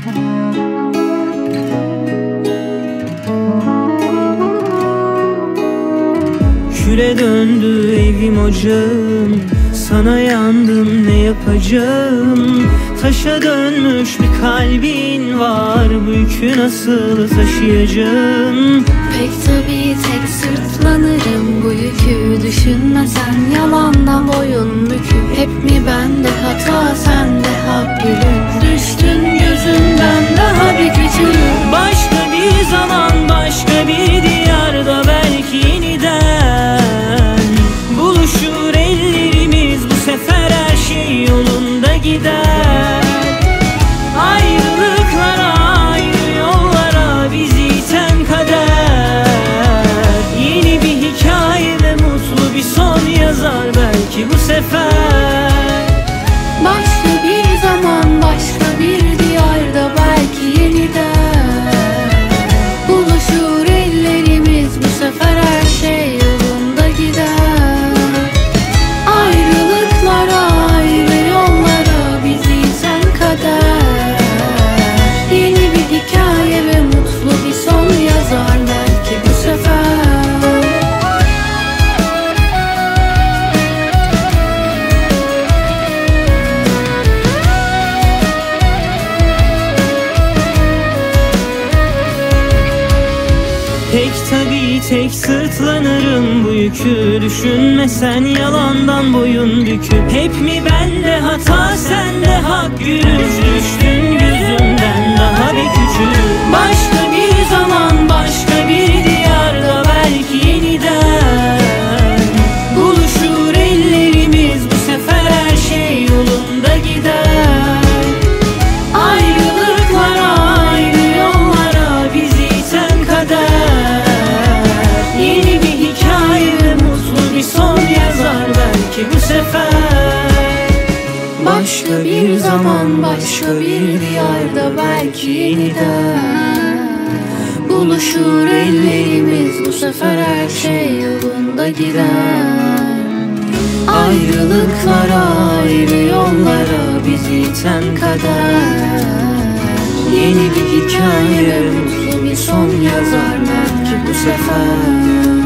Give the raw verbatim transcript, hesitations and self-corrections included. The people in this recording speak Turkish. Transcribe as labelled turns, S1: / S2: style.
S1: Küle döndü evim ocağım, sana yandım ne yapacağım? Taşa dönmüş bir kalbin var, bu yükü nasıl taşıyacağım?
S2: Pek tabii tek sırtlanırım bu yükü, düşünmesen yalandan boyun büküp. Hep mi bende hata sende hak gülüm, düştün gözümden daha bir küçülüm.
S1: Başka bir zaman başka bir diyarda belki yeniden buluşur ellerimiz, bu sefer her şey yolunda gider. Ayrılıklara ayrı yollara bizi iten kader, yeni bir hikaye ve mutlu bir son yazar belki bu sefer.
S2: Başka bir zaman başka bir diyarda belki yeniden buluşur ellerimiz, bu sefer her şey yolunda gider. Ayrılıklara ayrı yollara bizi iten kader, yeni bir hikaye ve mutlu bir son yazar belki bu sefer.
S1: Tek tabii tek sırtlanırım bu yükü, düşünmesen yalandan boyun büküp. Hep mi bende hata sende hak gülüm, düştün gözümden daha bir küçük. Başka bir zaman başka bir diyarda belki yeniden buluşur ellerimiz, bu sefer her şey yolunda gider. Ayrılıklara ayrı yollara bizi iten kader, yeni bir hikaye ve mutlu bir son yazar belki bu sefer.
S2: Başka bir zaman başka bir diyarda belki yeniden buluşur ellerimiz, bu sefer her şey yolunda gider. Ayrılıklara ayrı yollara bizi iten kader, yeni bir hikaye ve mutlu bir son yazar belki bu sefer.